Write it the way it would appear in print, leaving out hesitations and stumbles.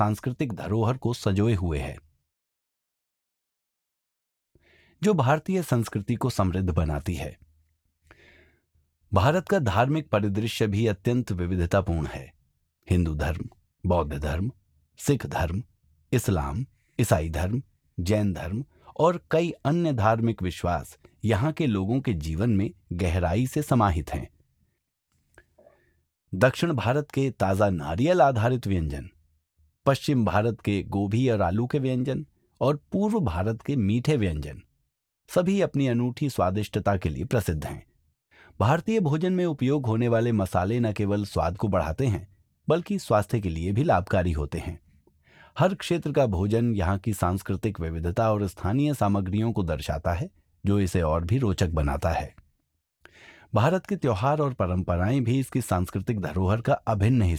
सांस्कृतिक धरोहर को संजोए हुए है, जो भारतीय संस्कृति को समृद्ध बनाती है। भारत का धार्मिक परिदृश्य भी अत्यंत विविधतापूर्ण है। हिंदू धर्म, बौद्ध धर्म, सिख धर्म, इस्लाम, ईसाई धर्म, जैन धर्म और कई अन्य धार्मिक विश्वास यहाँ के लोगों के जीवन में गहराई से समाहित हैं। दक्षिण भारत के ताजा नारियल आधारित व्यंजन, पश्चिम भारत के गोभी और आलू के व्यंजन और पूर्व भारत के मीठे व्यंजन सभी अपनी अनूठी स्वादिष्टता के लिए प्रसिद्ध हैं। भारतीय भोजन में उपयोग होने वाले मसाले न केवल स्वाद को बढ़ाते हैं, बल्कि स्वास्थ्य के लिए भी लाभकारी होते हैं। हर क्षेत्र का भोजन यहाँ की सांस्कृतिक विविधता और स्थानीय सामग्रियों को दर्शाता है, जो इसे और भी रोचक बनाता है। भारत के त्योहार और परंपराएं भी इसकी सांस्कृतिक धरोहर का अभिन्न हिस्सा